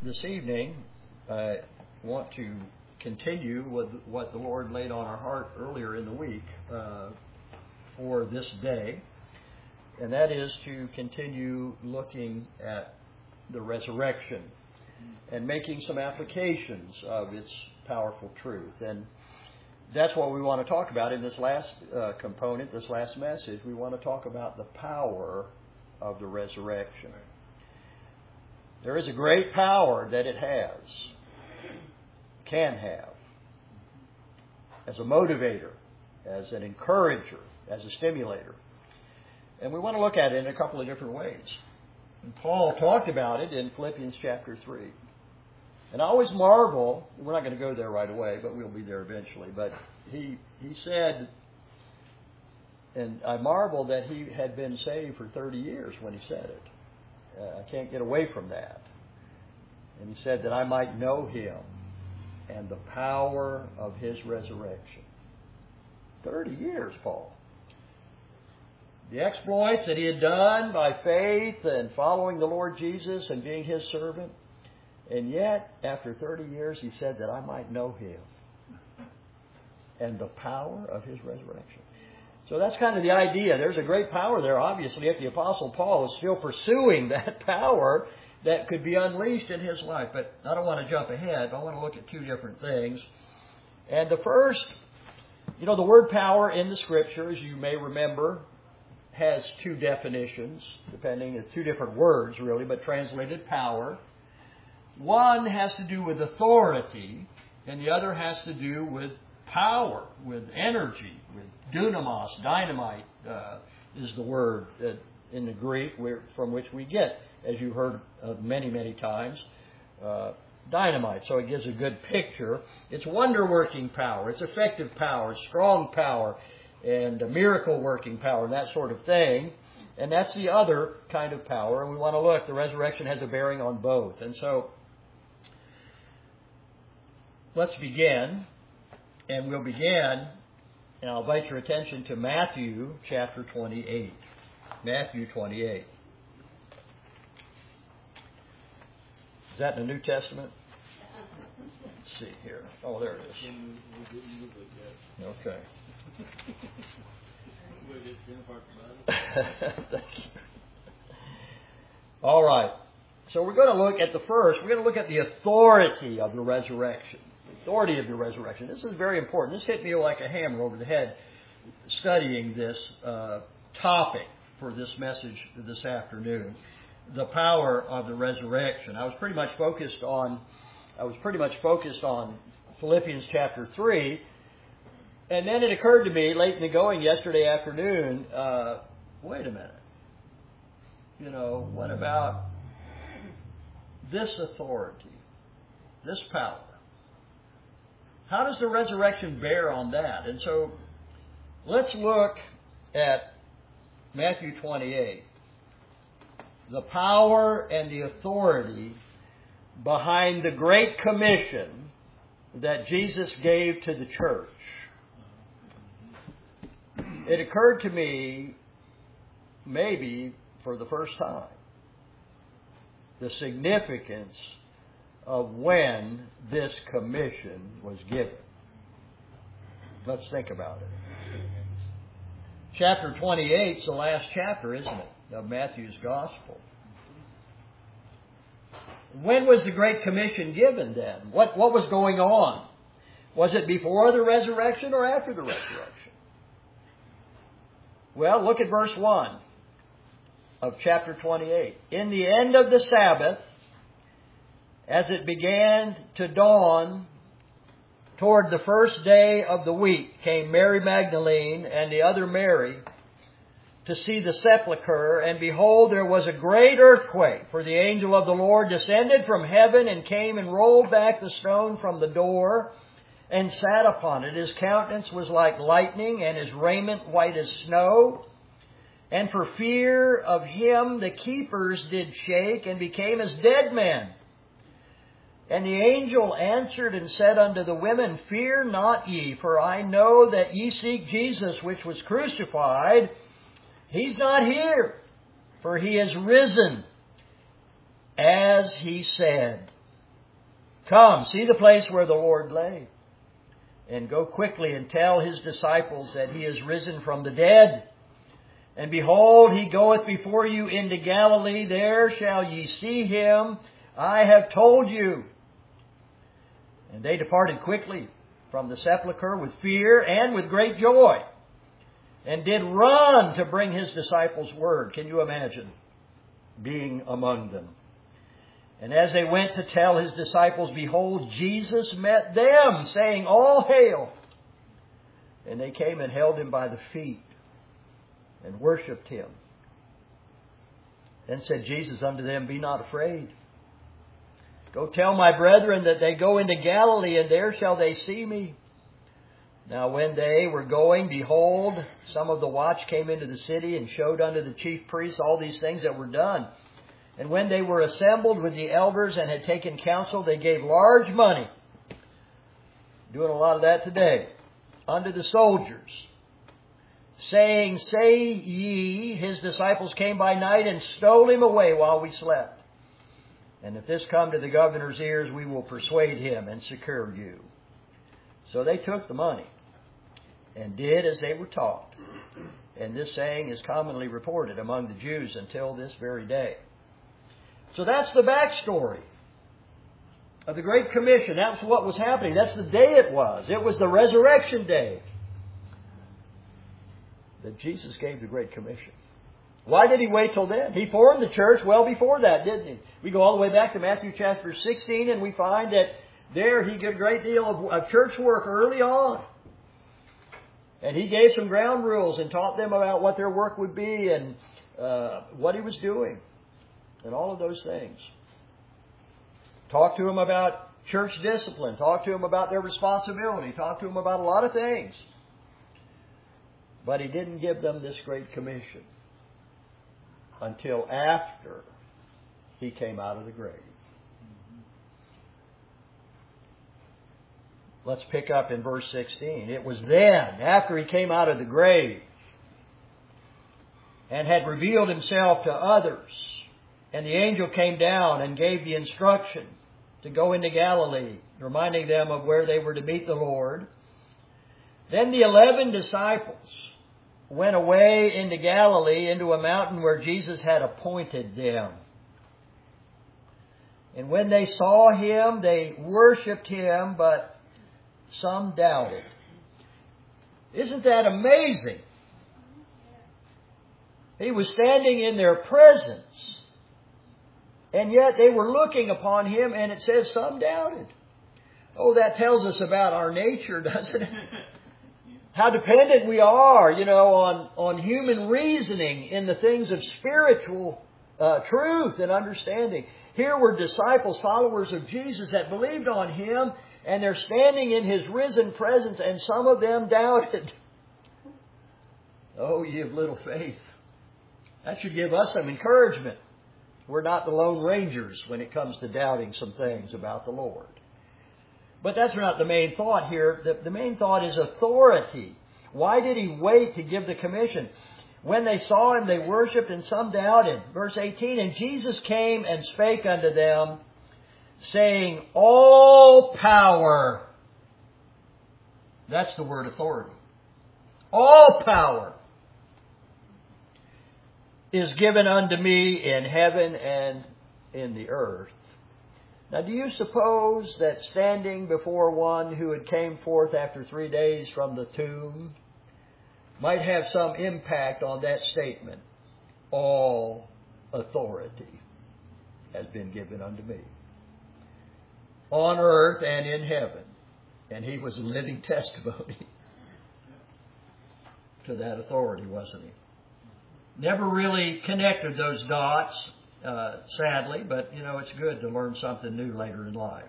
This evening, I want to continue with what the Lord laid on our heart earlier in the week for this day, and that is to continue looking at the resurrection and making some applications of its powerful truth. And that's what we want to talk about in this last component, this last message. We want to talk about the power of the resurrection. There is a great power that it can have, as a motivator, as an encourager, as a stimulator. And we want to look at it in a couple of different ways. And Paul talked about it in Philippians chapter 3. And I always marvel, we're not going to go there right away, but we'll be there eventually. But he said, and I marvel that he had been saved for 30 years when he said it. I can't get away from that. And he said that I might know Him and the power of His resurrection. 30 years, Paul. The exploits that he had done by faith and following the Lord Jesus and being His servant. And yet, after 30 years, he said that I might know Him and the power of His resurrection. So that's kind of the idea. There's a great power there, obviously, if the Apostle Paul is still pursuing that power that could be unleashed in his life. But I don't want to jump ahead. I want to look at two different things. And the first, the word power in the Scriptures, you may remember, has two definitions, two different words, really, but translated power. One has to do with authority, and the other has to do with power, with energy, with dunamos, dynamite is the word in the Greek from which we get, as you've heard many, many times, dynamite. So it gives a good picture. It's wonder-working power, it's effective power, strong power, and miracle-working power, and that sort of thing. And that's the other kind of power. And we want to look, the resurrection has a bearing on both. And so, let's begin. And we'll begin, and I'll invite your attention to Matthew chapter 28. Matthew 28. Is that in the New Testament? Let's see here. Oh, there it is. Okay. Thank you. All right. So we're going to look at we're going to look at the authority of the resurrection. Authority of the resurrection. This is very important. This hit me like a hammer over the head studying this topic for this message this afternoon. The power of the resurrection. I was pretty much focused on Philippians chapter 3, and then it occurred to me late in the going yesterday afternoon, wait a minute. What about this authority, this power? How does the resurrection bear on that? And so let's look at Matthew 28. The power and the authority behind the Great Commission that Jesus gave to the church. It occurred to me, maybe for the first time, the significance of when this commission was given. Let's think about it. Chapter 28 is the last chapter, isn't it, of Matthew's Gospel. When was the Great Commission given then? What was going on? Was it before the resurrection or after the resurrection? Well, look at verse 1 of chapter 28. In the end of the Sabbath, as it began to dawn toward the first day of the week, came Mary Magdalene and the other Mary to see the sepulchre. And behold, there was a great earthquake, for the angel of the Lord descended from heaven and came and rolled back the stone from the door and sat upon it. His countenance was like lightning, and his raiment white as snow. And for fear of him the keepers did shake and became as dead men. And the angel answered and said unto the women, Fear not ye, for I know that ye seek Jesus, which was crucified. He's not here, for He is risen, as He said. Come, see the place where the Lord lay, and go quickly and tell His disciples that He is risen from the dead. And behold, He goeth before you into Galilee. There shall ye see Him. I have told you. And they departed quickly from the sepulchre with fear and with great joy, and did run to bring His disciples word. Can you imagine being among them? And as they went to tell His disciples, behold, Jesus met them, saying, All hail! And they came and held Him by the feet and worshipped Him. Then said Jesus unto them, Be not afraid. Go tell my brethren that they go into Galilee, and there shall they see me. Now when they were going, behold, some of the watch came into the city and showed unto the chief priests all these things that were done. And when they were assembled with the elders and had taken counsel, they gave large money, doing a lot of that today, unto the soldiers, saying, Say ye, His disciples came by night and stole Him away while we slept. And if this come to the governor's ears, we will persuade him and secure you. So they took the money and did as they were taught. And this saying is commonly reported among the Jews until this very day. So that's the backstory of the Great Commission. That's what was happening. That's the day it was. It was the resurrection day that Jesus gave the Great Commission. Why did He wait till then? He formed the church well before that, didn't He? We go all the way back to Matthew chapter 16 and we find that there He did a great deal of church work early on. And He gave some ground rules and taught them about what their work would be and what He was doing and all of those things. Talked to them about church discipline. Talked to them about their responsibility. Talked to them about a lot of things. But He didn't give them this Great Commission until after He came out of the grave. Let's pick up in verse 16. It was then, after He came out of the grave and had revealed Himself to others, and the angel came down and gave the instruction to go into Galilee, reminding them of where they were to meet the Lord. Then the 11 disciples went away into Galilee, into a mountain where Jesus had appointed them. And when they saw Him, they worshipped Him, but some doubted. Isn't that amazing? He was standing in their presence, and yet they were looking upon Him, and it says some doubted. Oh, that tells us about our nature, doesn't it? How dependent we are, on human reasoning in the things of spiritual truth and understanding. Here were disciples, followers of Jesus that believed on Him, and they're standing in His risen presence, and some of them doubted. Oh, ye of little faith. That should give us some encouragement. We're not the Lone Rangers when it comes to doubting some things about the Lord. But that's not the main thought here. The main thought is authority. Why did He wait to give the commission? When they saw Him, they worshipped, and some doubted. Verse 18, And Jesus came and spake unto them, saying, All power. That's the word authority. All power is given unto me in heaven and in the earth. Now, do you suppose that standing before one who had came forth after 3 days from the tomb might have some impact on that statement? All authority has been given unto me, on earth and in heaven. And He was a living testimony to that authority, wasn't He? Never really connected those dots, sadly, but it's good to learn something new later in life.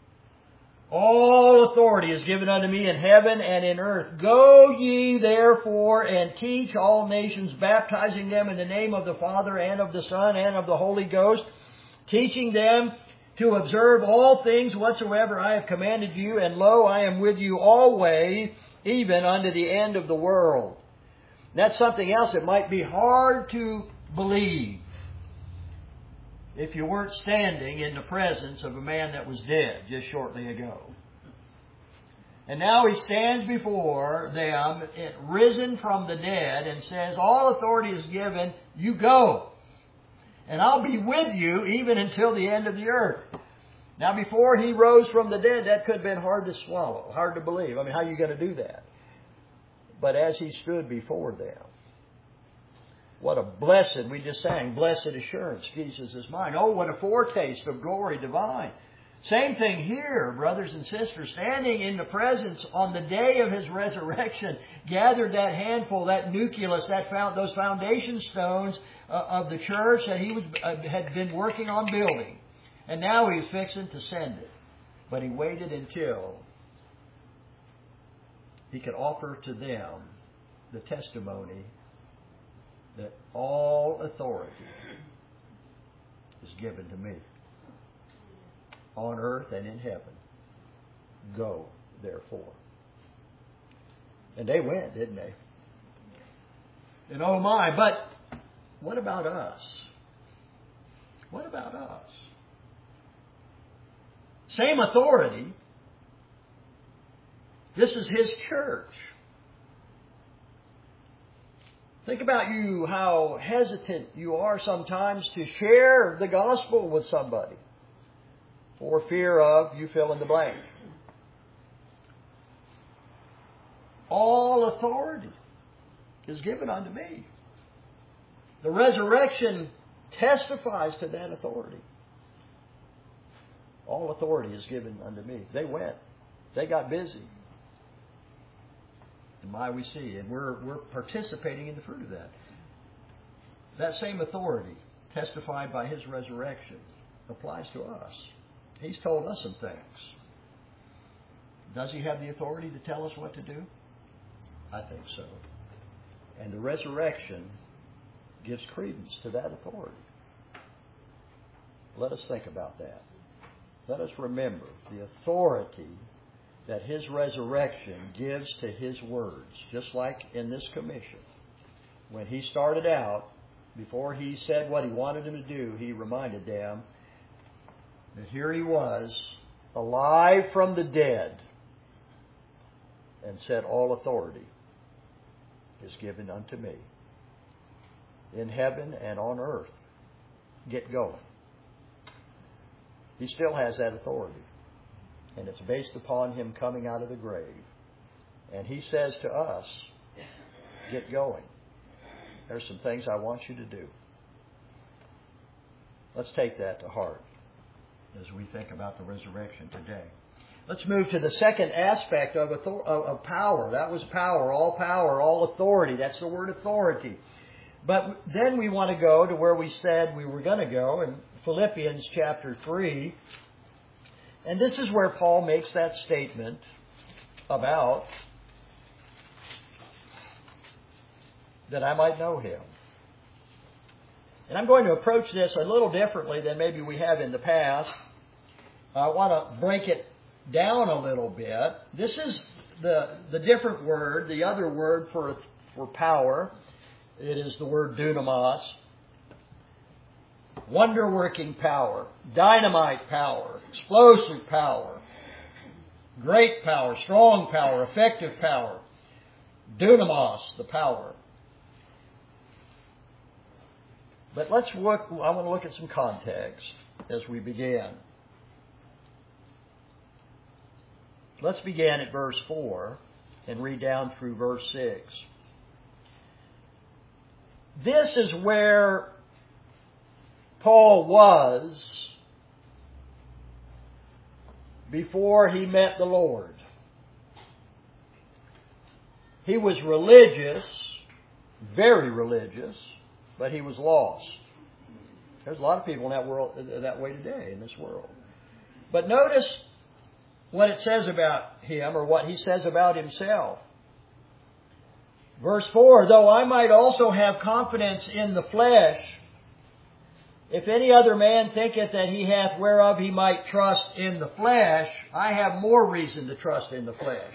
All authority is given unto me in heaven and in earth. Go ye therefore and teach all nations, baptizing them in the name of the Father and of the Son and of the Holy Ghost, teaching them to observe all things whatsoever I have commanded you, and lo, I am with you always, even unto the end of the world. And that's something else that might be hard to believe. if you weren't standing in the presence of a man that was dead just shortly ago. And now he stands before them, risen from the dead, and says, all authority is given, you go. And I'll be with you even until the end of the earth. Now before he rose from the dead, that could have been hard to swallow, hard to believe. I mean, how are you going to do that? But as he stood before them, what a blessed, we just sang, blessed assurance, Jesus is mine. Oh, what a foretaste of glory divine. Same thing here, brothers and sisters, standing in the presence on the day of His resurrection, gathered that handful, that nucleus, those foundation stones of the church that He had been working on building. And now He's fixing to send it. But He waited until He could offer to them the testimony that all authority is given to me on earth and in heaven. Go, therefore. And they went, didn't they? And oh my, but what about us? What about us? Same authority. This is His church. Think about you, how hesitant you are sometimes to share the gospel with somebody for fear of, you fill in the blank. All authority is given unto me. The resurrection testifies to that authority. All authority is given unto me. They went. They got busy. And my we see. And we're participating in the fruit of that. That same authority, testified by His resurrection, applies to us. He's told us some things. Does He have the authority to tell us what to do? I think so. And the resurrection gives credence to that authority. Let us think about that. Let us remember the authority that His resurrection gives to His words. Just like in this commission. When He started out, before He said what He wanted them to do, He reminded them that here He was, alive from the dead, and said, all authority is given unto me, in heaven and on earth. Get going. He still has that authority. And it's based upon Him coming out of the grave. And He says to us, get going. There's some things I want you to do. Let's take that to heart as we think about the resurrection today. Let's move to the second aspect of power. That was power, all authority. That's the word authority. But then we want to go to where we said we were going to go in Philippians chapter 3. And this is where Paul makes that statement about that I might know Him. And I'm going to approach this a little differently than maybe we have in the past. I want to break it down a little bit. This is the different word, the other word for power. It is the word dunamis. Wonder-working power, dynamite power, explosive power, great power, strong power, effective power. Dunamis, the power. But I want to look at some context as we begin. Let's begin at verse 4 and read down through verse 6. This is where Paul was before he met the Lord. He was religious, very religious, but he was lost. There's a lot of people in that world that way today in this world. But notice what it says about him, or what he says about himself. Verse 4, though I might also have confidence in the flesh, if any other man thinketh that he hath whereof he might trust in the flesh, I have more reason to trust in the flesh.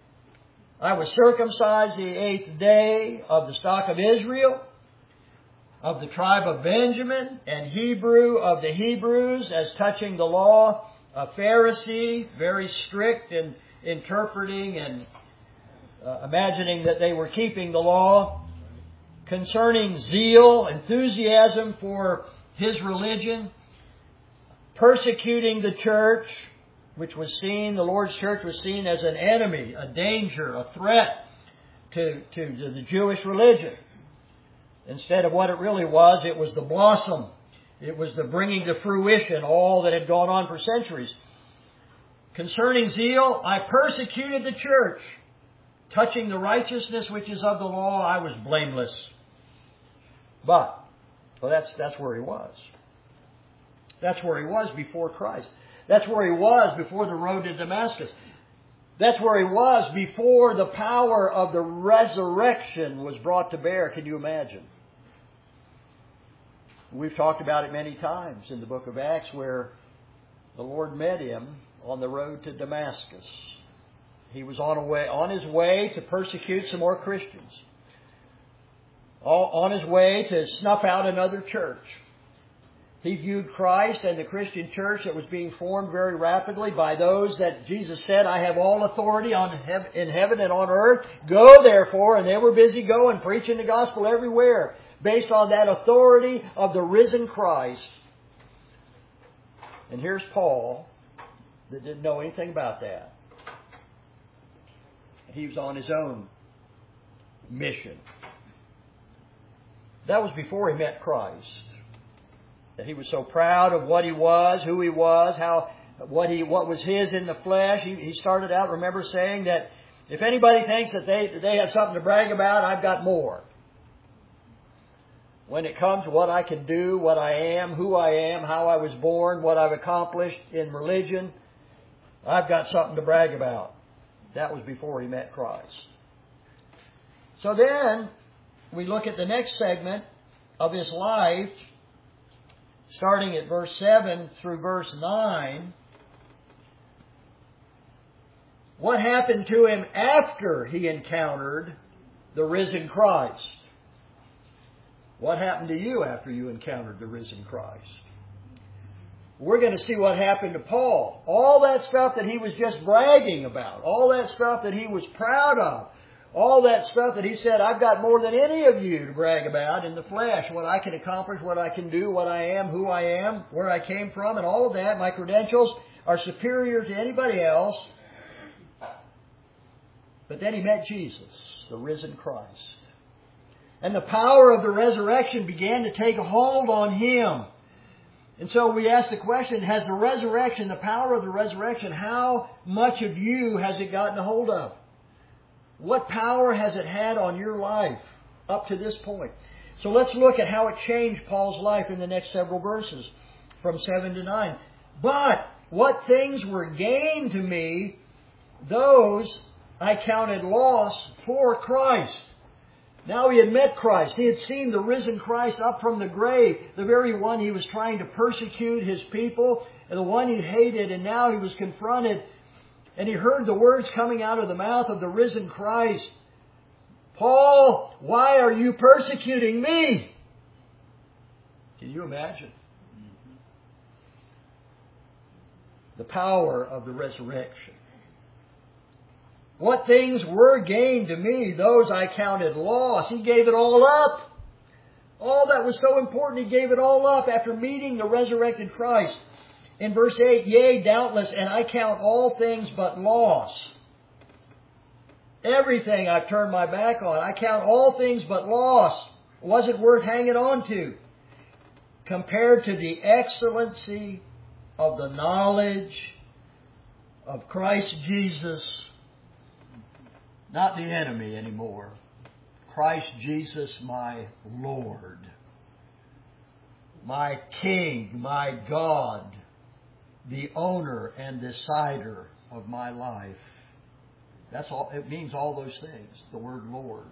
I was circumcised the 8th day of the stock of Israel, of the tribe of Benjamin, and Hebrew of the Hebrews, as touching the law, a Pharisee, very strict in interpreting and imagining that they were keeping the law, concerning zeal, enthusiasm for his religion, persecuting the church, which was seen, the Lord's church was seen as an enemy, a danger, a threat to the Jewish religion. Instead of what it really was, it was the blossom. It was the bringing to fruition all that had gone on for centuries. Concerning zeal, I persecuted the church. Touching the righteousness which is of the law, I was blameless. But, well, that's where he was. That's where he was before Christ. That's where he was before the road to Damascus. That's where he was before the power of the resurrection was brought to bear. Can you imagine? We've talked about it many times in the book of Acts, where the Lord met him on the road to Damascus. He was on his way to persecute some more Christians. On his way to snuff out another church. He viewed Christ and the Christian church that was being formed very rapidly by those that Jesus said, I have all authority in heaven and on earth. Go therefore. And they were busy going, preaching the gospel everywhere, based on that authority of the risen Christ. And here's Paul, that didn't know anything about that. He was on his own mission. That was before he met Christ. That he was so proud of what he was, who he was, what was his in the flesh. He started out, remember, saying that if anybody thinks that they have something to brag about, I've got more. When it comes to what I can do, what I am, who I am, how I was born, what I've accomplished in religion, I've got something to brag about. That was before he met Christ. So then, we look at the next segment of his life, starting at verse 7 through verse 9. What happened to him after he encountered the risen Christ? What happened to you after you encountered the risen Christ? We're going to see what happened to Paul. All that stuff that he was just bragging about, all that stuff that he was proud of, all that stuff that he said, I've got more than any of you to brag about in the flesh, what I can accomplish, what I can do, what I am, who I am, where I came from, and all of that, my credentials are superior to anybody else. But then he met Jesus, the risen Christ. And the power of the resurrection began to take a hold on him. And so we ask the question, has the resurrection, the power of the resurrection, how much of you has it gotten a hold of? What power has it had on your life up to this point? So let's look at how it changed Paul's life in the next several verses, from 7 to 9. But what things were gained to me, those I counted loss for Christ. Now he had met Christ. He had seen the risen Christ up from the grave, the very one he was trying to persecute his people, and the one he hated, and now he was confronted. And he heard the words coming out of the mouth of the risen Christ. Paul, why are you persecuting me? Can you imagine? The power of the resurrection. What things were gained to me, those I counted loss. He gave it all up. All that was so important, he gave it all up after meeting the resurrected Christ. In verse 8, yea, doubtless, and I count all things but loss. Everything I've turned my back on. I count all things but loss. Wasn't worth hanging on to. Compared to the excellency of the knowledge of Christ Jesus. Not the enemy anymore. Christ Jesus, my Lord. My King, my God. The owner and decider of my life. That's all. It means all those things. The word Lord.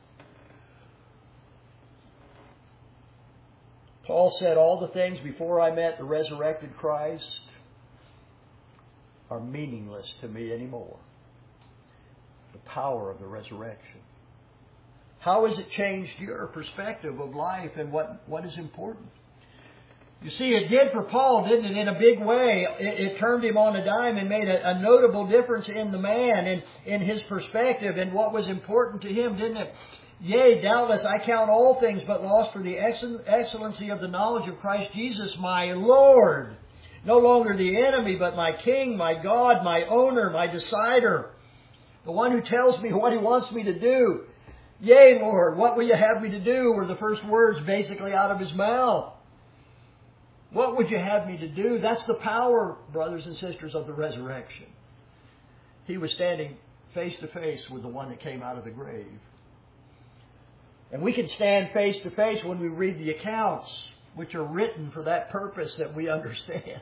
Paul said all the things before I met the resurrected Christ are meaningless to me anymore. The power of the resurrection. How has it changed your perspective of life and what is important? You see, it did for Paul, didn't it, in a big way. It turned him on a dime and made a notable difference in the man and in his perspective and what was important to him, didn't it? Yea, doubtless I count all things but loss for the excellency of the knowledge of Christ Jesus, my Lord. No longer the enemy, but my King, my God, my owner, my decider. The one who tells me what He wants me to do. Yea, Lord, what will you have me to do? Were the first words basically out of His mouth. What would you have me to do? That's the power, brothers and sisters, of the resurrection. He was standing face to face with the one that came out of the grave. And we can stand face to face when we read the accounts, which are written for that purpose, that we understand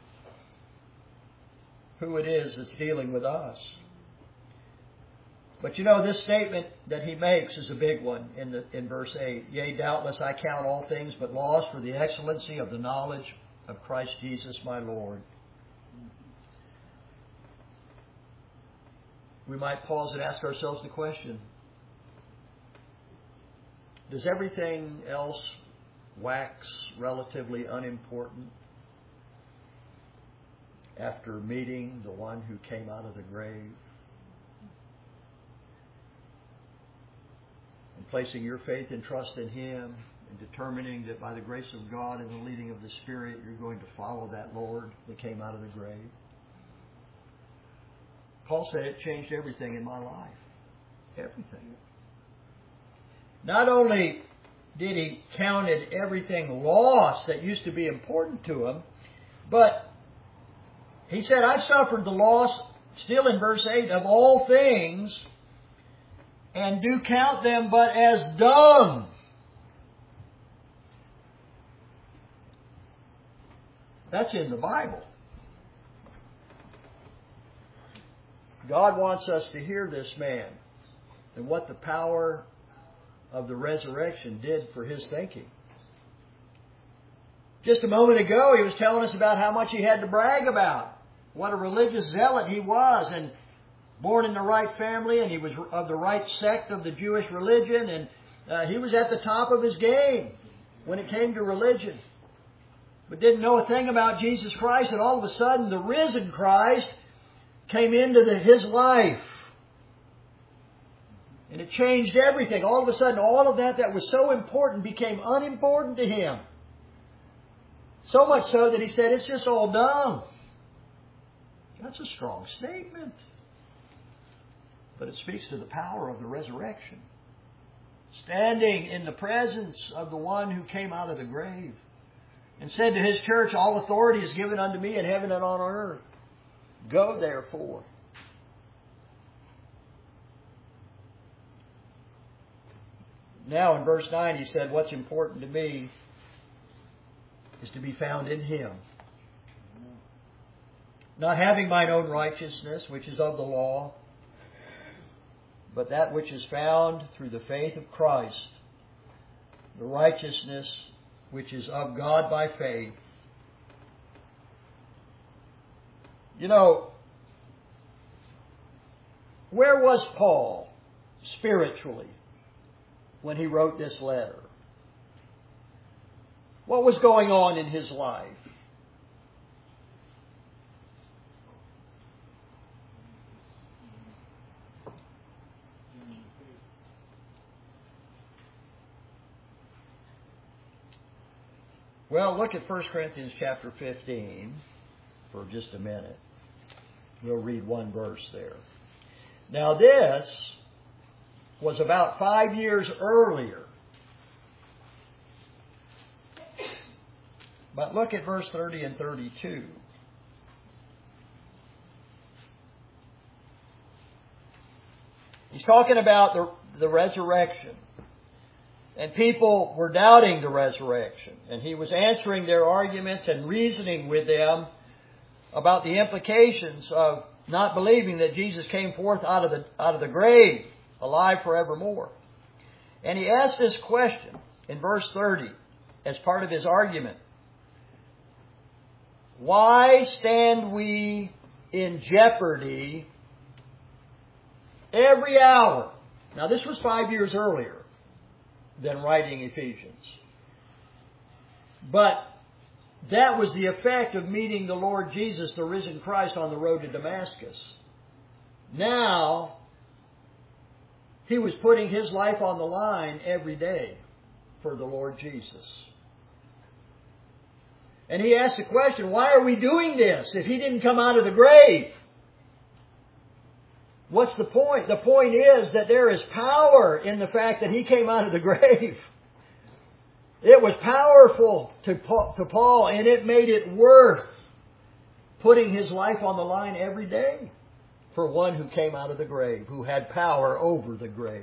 who it is that's dealing with us. But you know, this statement that he makes is a big one in verse 8. Yea, doubtless I count all things but loss for the excellency of the knowledge of Christ Jesus my Lord. We might pause and ask ourselves the question, does everything else wax relatively unimportant after meeting the one who came out of the grave? And placing your faith and trust in Him and determining that by the grace of God and the leading of the Spirit, you're going to follow that Lord that came out of the grave. Paul said it changed everything in my life. Everything. Not only did he counted everything lost that used to be important to him, but he said, I've suffered the loss, still in verse 8, of all things, and do count them but as dung. That's in the Bible. God wants us to hear this man and what the power of the resurrection did for his thinking. Just a moment ago, he was telling us about how much he had to brag about. What a religious zealot he was, and born in the right family, and he was of the right sect of the Jewish religion, and he was at the top of his game when it came to religion. But didn't know a thing about Jesus Christ, and all of a sudden the risen Christ came into his life. And it changed everything. All of a sudden, all of that was so important became unimportant to him. So much so that he said, it's just all done. That's a strong statement. But it speaks to the power of the resurrection. Standing in the presence of the one who came out of the grave and said to His church, all authority is given unto me in heaven and on earth. Go therefore. Now in verse 9 he said, what's important to me is to be found in Him. Not having mine own righteousness, which is of the law, but that which is found through the faith of Christ, the righteousness which is of God by faith. You know, where was Paul spiritually when he wrote this letter? What was going on in his life? Well, look at 1 Corinthians chapter 15 for just a minute. We'll read one verse there. Now this was about 5 years earlier. But look at verse 30 and 32. He's talking about the resurrection. And people were doubting the resurrection. And he was answering their arguments and reasoning with them about the implications of not believing that Jesus came forth out of the grave, alive forevermore. And he asked this question in verse 30 as part of his argument. Why stand we in jeopardy every hour? Now this was 5 years earlier. than writing Ephesians. But that was the effect of meeting the Lord Jesus, the risen Christ, on the road to Damascus. Now, he was putting his life on the line every day for the Lord Jesus. And he asked the question, why are we doing this if he didn't come out of the grave? What's the point? The point is that there is power in the fact that he came out of the grave. It was powerful to Paul, and it made it worth putting his life on the line every day for one who came out of the grave, who had power over the grave.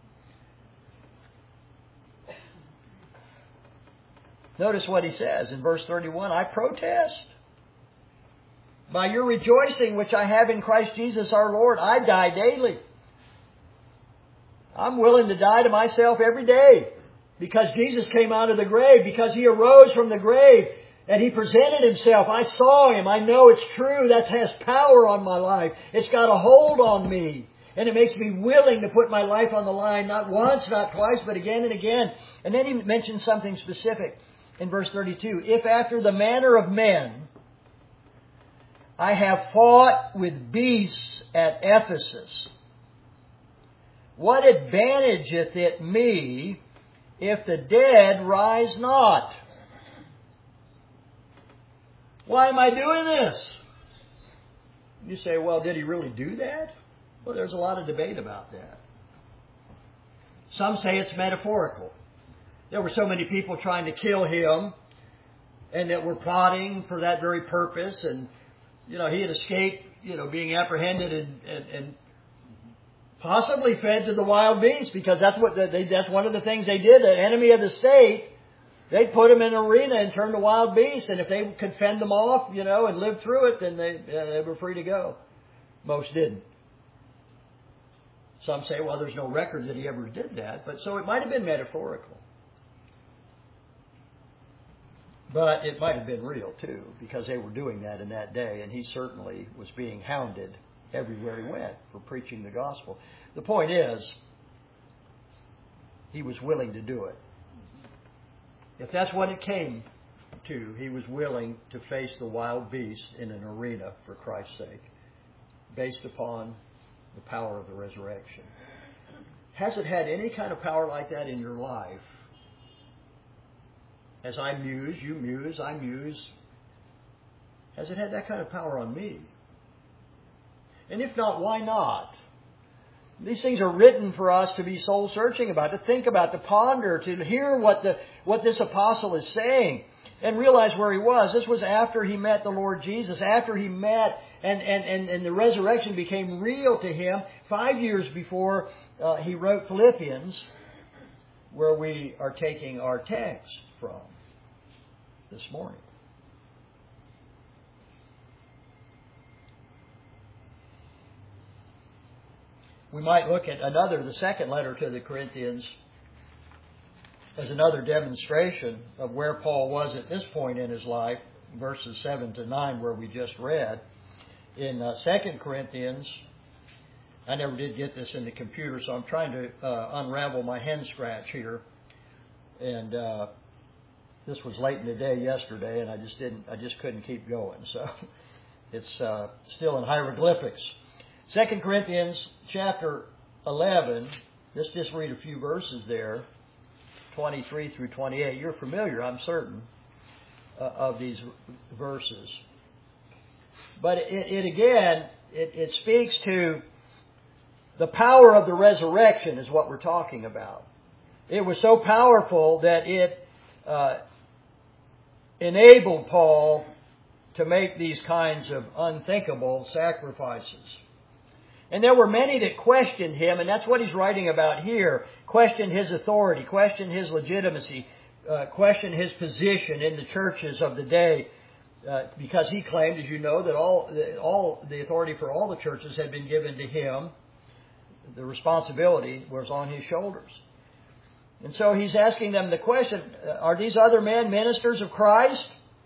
Notice what he says in verse 31, I protest. By your rejoicing which I have in Christ Jesus our Lord, I die daily. I'm willing to die to myself every day because Jesus came out of the grave, because He arose from the grave and He presented Himself. I saw Him. I know it's true. That has power on my life. It's got a hold on me. And it makes me willing to put my life on the line, not once, not twice, but again and again. And then he mentions something specific in verse 32. If after the manner of men I have fought with beasts at Ephesus, what advantageth it me if the dead rise not? Why am I doing this? You say, well, did he really do that? Well, there's a lot of debate about that. Some say it's metaphorical. There were so many people trying to kill him and that were plotting for that very purpose, and he had escaped, being apprehended and possibly fed to the wild beasts, because that's one of the things they did. The enemy of the state, they'd put them in an arena and turn to wild beasts, and if they could fend them off, and live through it, then they were free to go. Most didn't. Some say, well, there's no record that he ever did that, but so it might have been metaphorical. But it might have been real too, because they were doing that in that day, and he certainly was being hounded everywhere he went for preaching the gospel. The point is, he was willing to do it. If that's what it came to, he was willing to face the wild beasts in an arena for Christ's sake, based upon the power of the resurrection. Has it had any kind of power like that in your life? As I muse, you muse, I muse. Has it had that kind of power on me? And if not, why not? These things are written for us to be soul-searching about, to think about, to ponder, to hear what this apostle is saying, and realize where he was. This was after he met the Lord Jesus, after he met and the resurrection became real to him 5 years before he wrote Philippians, where we are taking our text from this morning. We might look at the second letter to the Corinthians, as another demonstration of where Paul was at this point in his life, verses 7 to 9, where we just read. In 2 Corinthians, I never did get this in the computer, so I'm trying to unravel my hen scratch here. And this was late in the day yesterday, and I just couldn't keep going. So it's still in hieroglyphics. 2 Corinthians chapter 11, let's just read a few verses there, 23 through 28. You're familiar, I'm certain, of these verses. But it speaks to the power of the resurrection is what we're talking about. It was so powerful that it enabled Paul to make these kinds of unthinkable sacrifices. And there were many that questioned him, and that's what he's writing about here. Questioned his authority, questioned his legitimacy, questioned his position in the churches of the day, because he claimed, as you know, that all the authority for all the churches had been given to him. The responsibility was on his shoulders. And so he's asking them the question, are these other men ministers of Christ?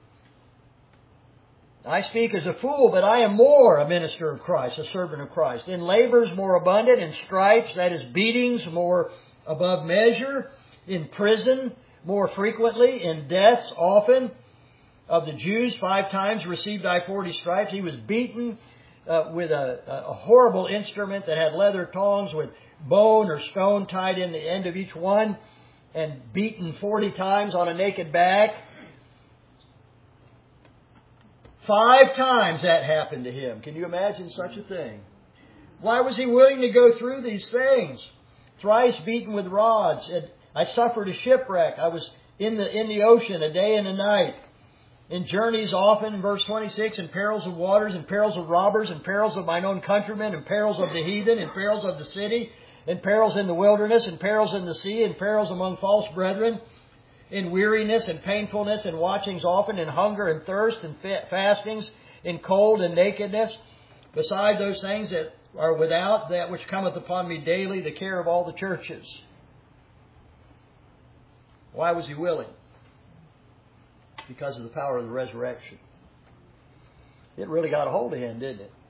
I speak as a fool, but I am more a minister of Christ, a servant of Christ. In labors more abundant, in stripes, that is beatings, more above measure. in prison more frequently, in deaths often. Of the Jews, 5 times received I 40 stripes. He was beaten with a horrible instrument that had leather tongs with bone or stone tied in the end of each one, and beaten 40 times on a naked back. 5 times that happened to him. Can you imagine such a thing? Why was he willing to go through these things? Thrice beaten with rods. I suffered a shipwreck. I was in the ocean a day and a night. In journeys often, in verse 26, in perils of waters, in perils of robbers, in perils of mine own countrymen, in perils of the heathen, in perils of the city, in perils in the wilderness, in perils in the sea, in perils among false brethren, in weariness and painfulness, in watchings often, in hunger and thirst, in fastings, in cold and nakedness. Beside those things that are without, that which cometh upon me daily, the care of all the churches. Why was he willing? Because of the power of the resurrection. It really got a hold of him, didn't it?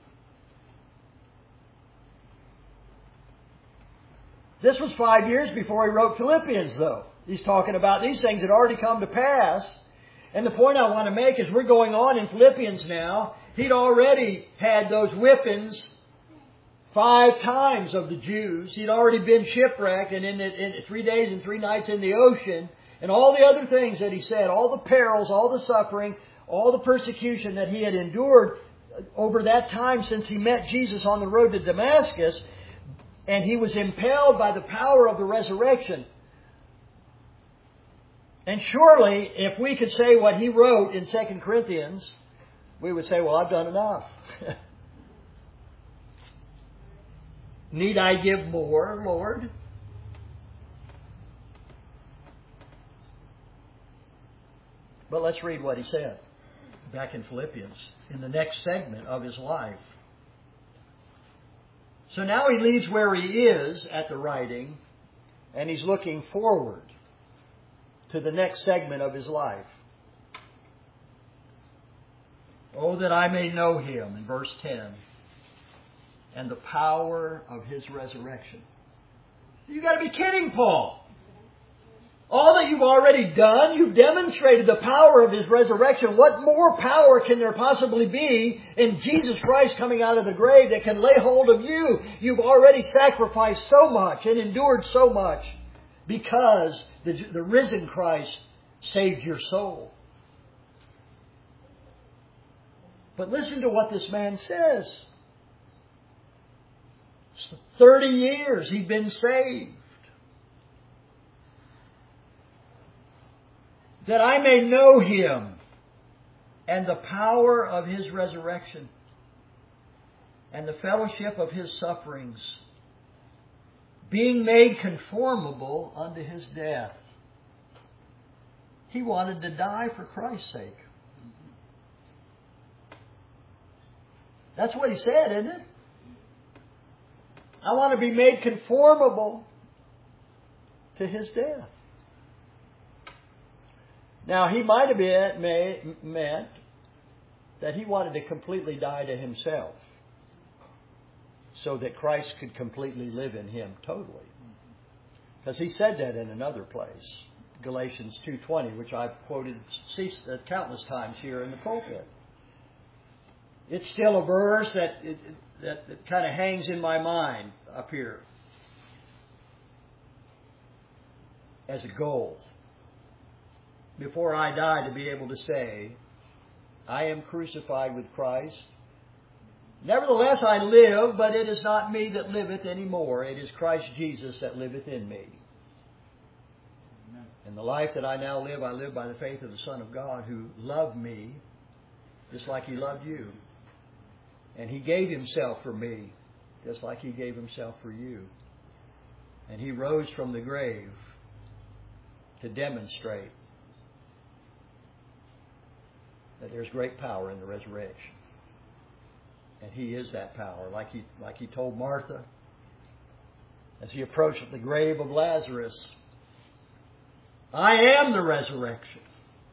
This was 5 years before he wrote Philippians, though. He's talking about these things that already come to pass. And the point I want to make is we're going on in Philippians now. He'd already had those whippings 5 times of the Jews. He'd already been shipwrecked and in 3 days and 3 nights in the ocean. And all the other things that he said, all the perils, all the suffering, all the persecution that he had endured over that time since he met Jesus on the road to Damascus. And he was impelled by the power of the resurrection. And surely, if we could say what he wrote in 2 Corinthians, we would say, well, I've done enough. Need I give more, Lord? But let's read what he said back in Philippians, in the next segment of his life. So now he leaves where he is at the writing, and he's looking forward to the next segment of his life. Oh, that I may know him, in verse 10, and the power of his resurrection. You got to be kidding, Paul. All that you've already done, you've demonstrated the power of his resurrection. What more power can there possibly be in Jesus Christ coming out of the grave that can lay hold of you? You've already sacrificed so much and endured so much because the risen Christ saved your soul. But listen to what this man says. 30 years he'd been saved. That I may know him and the power of his resurrection and the fellowship of his sufferings, being made conformable unto his death. He wanted to die for Christ's sake. That's what he said, isn't it? I want to be made conformable to his death. Now, he might have meant that he wanted to completely die to himself so that Christ could completely live in him totally. Because he said that in another place, Galatians 2:20, which I've quoted countless times here in the pulpit. It's still a verse that kind of hangs in my mind up here as a goal. Before I die, to be able to say, I am crucified with Christ. Nevertheless I live, but it is not me that liveth any more. It is Christ Jesus that liveth in me. Amen. And the life that I now live, I live by the faith of the Son of God, who loved me just like He loved you. And He gave Himself for me, just like He gave Himself for you. And He rose from the grave to demonstrate that there's great power in the resurrection. And He is that power. Like he told Martha as He approached the grave of Lazarus, I am the resurrection.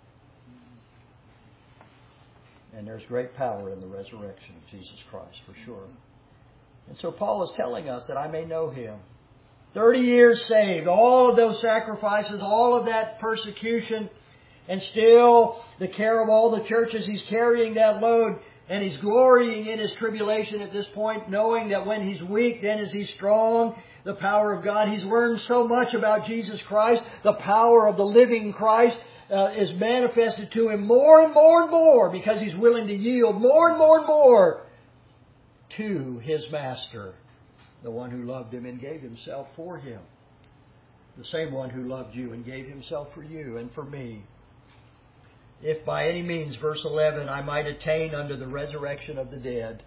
And there's great power in the resurrection of Jesus Christ, for sure. And so Paul is telling us that I may know Him 30 years saved, all of those sacrifices, all of that persecution, and still the care of all the churches. He's carrying that load, and he's glorying in his tribulation at this point, knowing that when he's weak, then is he strong. The power of God. He's learned so much about Jesus Christ. The power of the living Christ is manifested to him more and more and more because he's willing to yield more and more and more to his Master, the one who loved him and gave himself for him. The same one who loved you and gave himself for you and for me. If by any means, verse 11, I might attain unto the resurrection of the dead.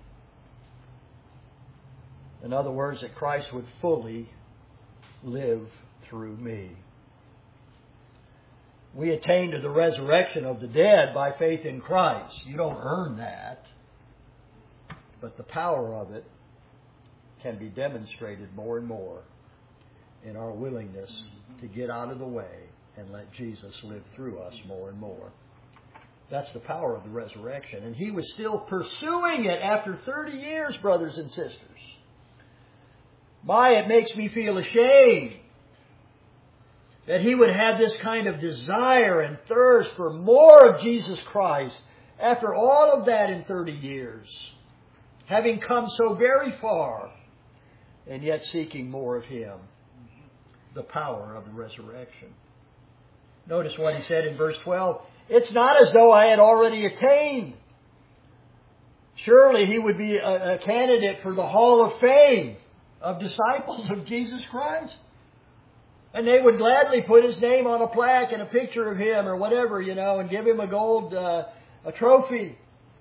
In other words, that Christ would fully live through me. We attain to the resurrection of the dead by faith in Christ. You don't earn that. But the power of it can be demonstrated more and more in our willingness to get out of the way and let Jesus live through us more and more. That's the power of the resurrection. And he was still pursuing it after 30 years, brothers and sisters. It makes me feel ashamed that he would have this kind of desire and thirst for more of Jesus Christ after all of that in 30 years, having come so very far and yet seeking more of him, the power of the resurrection. Notice what he said in verse 12. It's not as though I had already attained. Surely he would be a candidate for the Hall of Fame of disciples of Jesus Christ. And they would gladly put his name on a plaque and a picture of him or whatever, and give him a gold a trophy.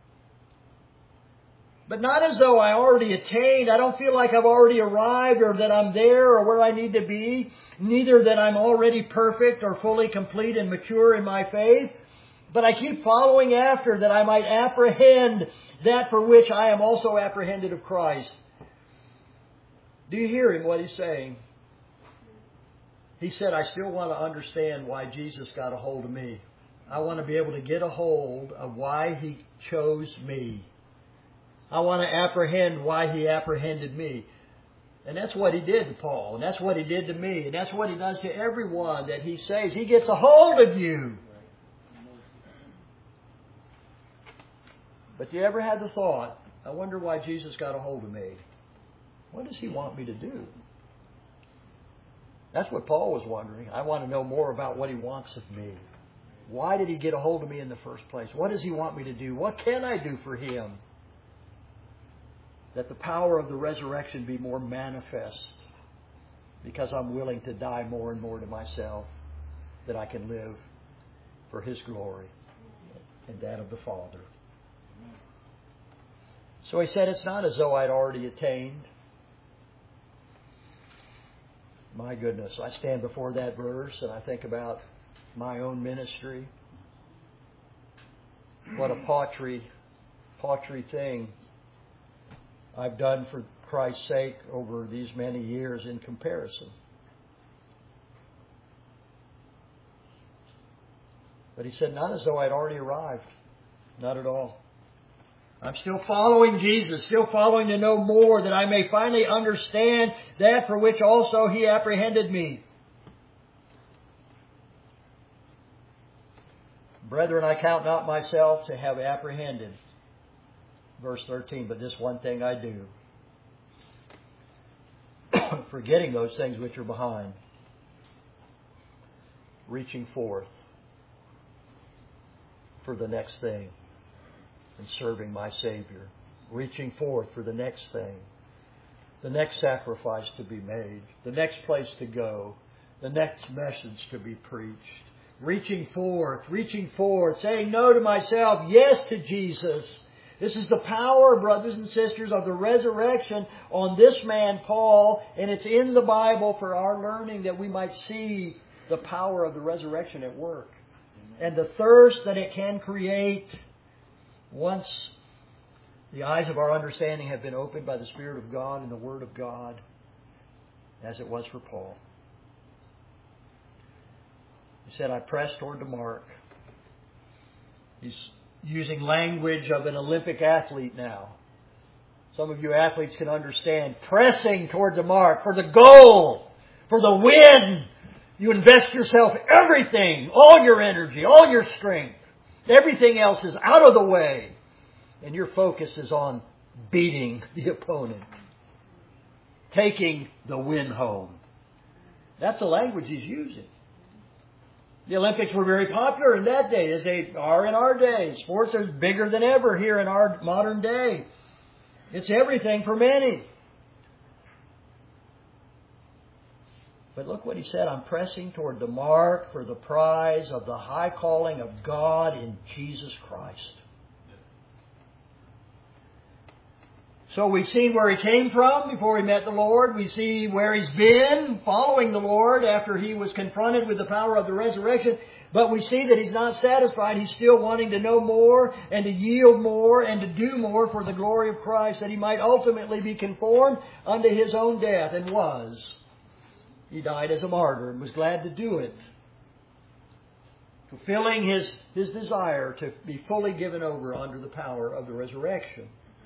But not as though I already attained. I don't feel like I've already arrived or that I'm there or where I need to be. Neither that I'm already perfect or fully complete and mature in my faith. But I keep following after that I might apprehend that for which I am also apprehended of Christ. Do you hear him, what he's saying? He said, I still want to understand why Jesus got a hold of me. I want to be able to get a hold of why he chose me. I want to apprehend why he apprehended me. And that's what he did to Paul. And that's what he did to me. And that's what he does to everyone that he saves. He gets a hold of you. But do you ever had the thought, I wonder why Jesus got a hold of me? What does he want me to do? That's what Paul was wondering. I want to know more about what he wants of me. Why did he get a hold of me in the first place? What does he want me to do? What can I do for him? That the power of the resurrection be more manifest because I'm willing to die more and more to myself, that I can live for his glory and that of the Father. So he said, it's not as though I'd already attained. My goodness, I stand before that verse and I think about my own ministry. What a paltry thing I've done for Christ's sake over these many years in comparison. But he said, not as though I'd already arrived. Not at all. I'm still following Jesus, still following to know more, that I may finally understand that for which also he apprehended me. Brethren, I count not myself to have apprehended. Verse 13, but this one thing I do, forgetting those things which are behind, reaching forth for the next thing, and serving my Savior, reaching forth for the next thing, the next sacrifice to be made, the next place to go, the next message to be preached, reaching forth, saying no to myself, yes to Jesus. This is the power, brothers and sisters, of the resurrection on this man, Paul, and it's in the Bible for our learning that we might see the power of the resurrection at work and the thirst that it can create once the eyes of our understanding have been opened by the Spirit of God and the Word of God, as it was for Paul. He said, I press toward the mark. He's using language of an Olympic athlete now. Some of you athletes can understand pressing toward the mark for the goal For the win, you invest yourself everything, all your energy, all your strength. Everything else is out of the way. And your focus is on beating the opponent. Taking the win home. That's the language he's using. The Olympics were very popular in that day, as they are in our day. Sports are bigger than ever here in our modern day. It's everything for many. But look what he said, I'm pressing toward the mark for the prize of the high calling of God in Jesus Christ. So we've seen where he came from before he met the Lord. We see where he's been following the Lord after he was confronted with the power of the resurrection. But we see that he's not satisfied. He's still wanting to know more and to yield more and to do more for the glory of Christ, that he might ultimately be conformed unto his own death, and was. He died as a martyr and was glad to do it, fulfilling his desire to be fully given over under the power of the resurrection.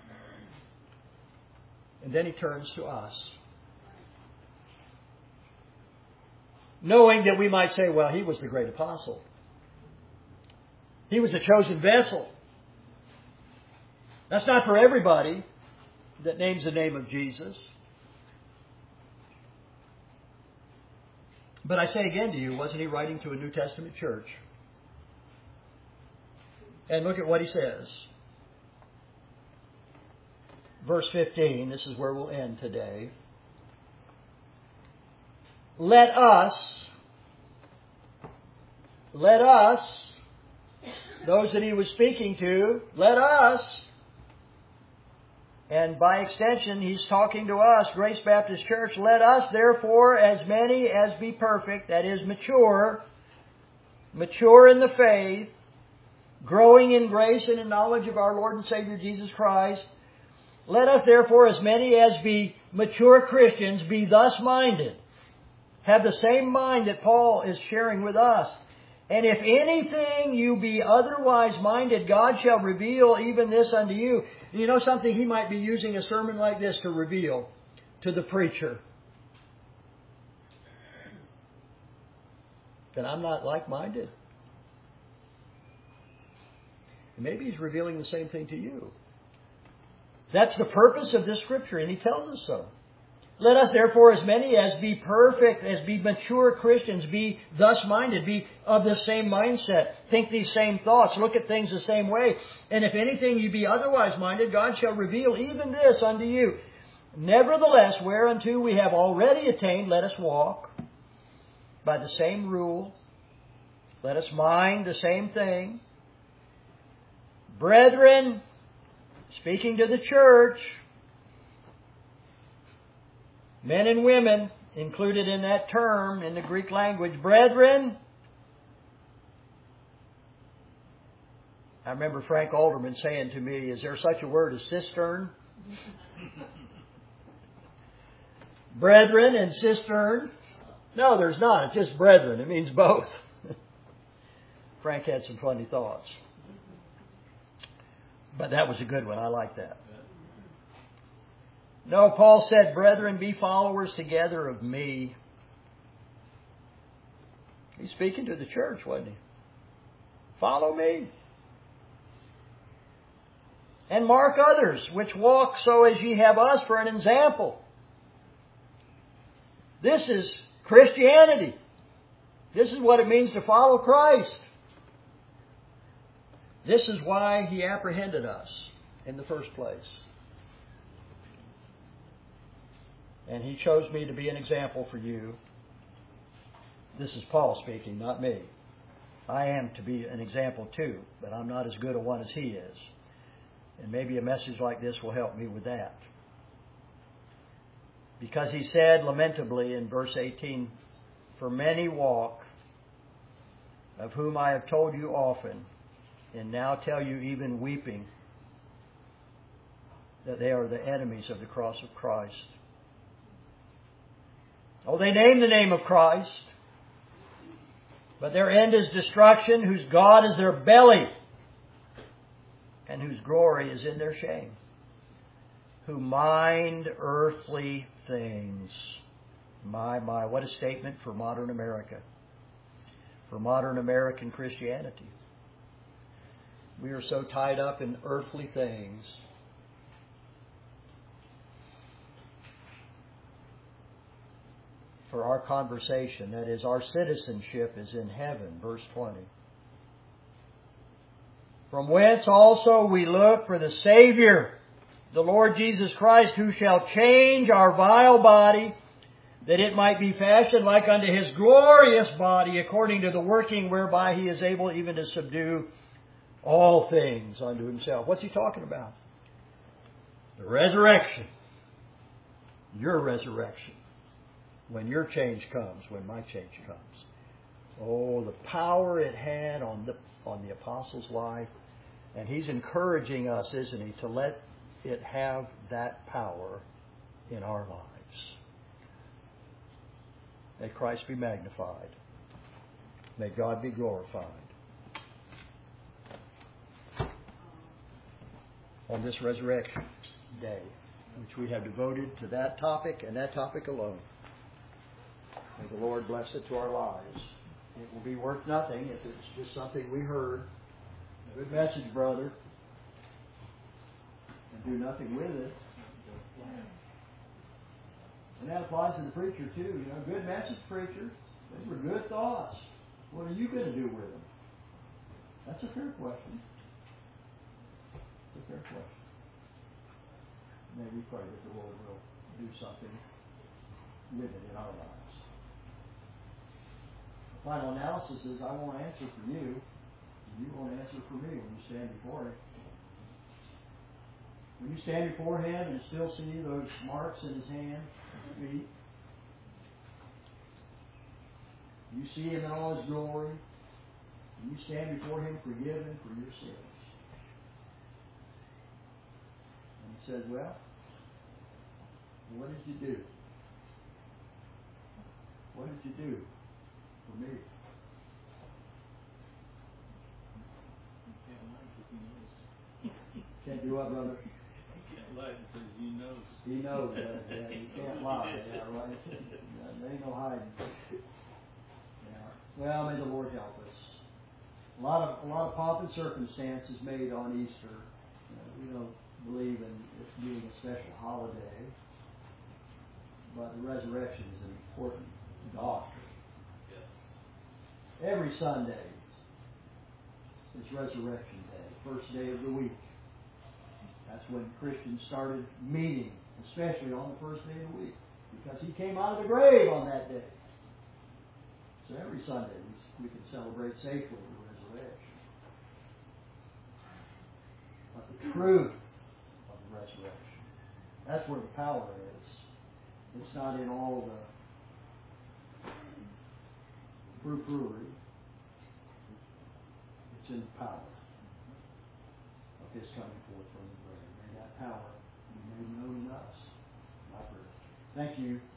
And then he turns to us. Knowing that we might say, well, he was the great apostle. He was a chosen vessel. That's not for everybody that names the name of Jesus. But I say again to you, wasn't he writing to a New Testament church? And look at what he says. Verse 15, this is where we'll end today. Let us, those that he was speaking to, let us, and by extension he's talking to us, Grace Baptist Church, let us therefore, as many as be perfect, that is mature in the faith, growing in grace and in knowledge of our Lord and Savior Jesus Christ, let us therefore, as many as be mature Christians, be thus minded. Have the same mind that Paul is sharing with us. And if anything you be otherwise minded, God shall reveal even this unto you. You know something? He might be using a sermon like this to reveal to the preacher that I'm not like-minded. Maybe he's revealing the same thing to you. That's the purpose of this scripture, and he tells us so. Let us therefore, as many as be perfect, as be mature Christians, be thus minded, be of the same mindset, think these same thoughts, look at things the same way. And if anything you be otherwise minded, God shall reveal even this unto you. Nevertheless, whereunto we have already attained, let us walk by the same rule. Let us mind the same thing. Brethren, speaking to the church, men and women included in that term in the Greek language, brethren. I remember Frank Alderman saying to me, is there such a word as cistern? Brethren and cistern? No, there's not. It's just brethren. It means both. Frank had some funny thoughts. But that was a good one. I like that. No, Paul said, brethren, be followers together of me. He's speaking to the church, wasn't he? Follow me. And mark others, which walk so as ye have us for an example. This is Christianity. This is what it means to follow Christ. This is why he apprehended us in the first place. And he chose me to be an example for you. This is Paul speaking, not me. I am to be an example too, but I'm not as good a one as he is. And maybe a message like this will help me with that. Because he said lamentably in verse 18, for many walk, of whom I have told you often, and now tell you even weeping, that they are the enemies of the cross of Christ. Oh, they name the name of Christ, but their end is destruction, whose God is their belly, and whose glory is in their shame, who mind earthly things. My, what a statement for modern America, for modern American Christianity. We are so tied up in earthly things. For our conversation, that is, our citizenship is in heaven, verse 20. From whence also we look for the Savior, the Lord Jesus Christ, who shall change our vile body, that it might be fashioned like unto His glorious body, according to the working whereby He is able even to subdue all things unto Himself. What's He talking about? The resurrection. Your resurrection. When your change comes, when my change comes. Oh, the power it had on the apostle's life. And he's encouraging us, isn't he, to let it have that power in our lives. May Christ be magnified. May God be glorified. On this resurrection day, which we have devoted to that topic and that topic alone. May the Lord bless it to our lives. It will be worth nothing if it's just something we heard. Good message, brother. And do nothing with it. And that applies to the preacher too. You know, good message, preacher. Those were good thoughts. What are you going to do with them? That's a fair question. It's a fair question. May we pray that the Lord will do something with it in our lives. The final analysis is, I won't answer for you, and you won't answer for me when you stand before Him. When you stand before Him and still see those marks in His hands and feet, you see Him in all His glory, and you stand before Him forgiven for your sins. And He says, well, what did you do? What did you do for me? Can't do what, brother? He can't lie because He knows. He knows that. Yeah, you can't lie. Yeah, right? There ain't no hiding. Yeah. Well, may the Lord help us. A lot of pomp and circumstance is made on Easter. We don't believe in it being a special holiday, but the resurrection is an important doctrine. Yeah. Every Sunday is Resurrection Day, first day of the week. That's when Christians started meeting, especially on the first day of the week, because He came out of the grave on that day. So every Sunday we can celebrate safely the resurrection. But the truth of the resurrection, that's where the power is. It's not in all the frou-frouery. It's in the power of His coming forth from the grave. May that power be made known in us. My prayer. Thank you.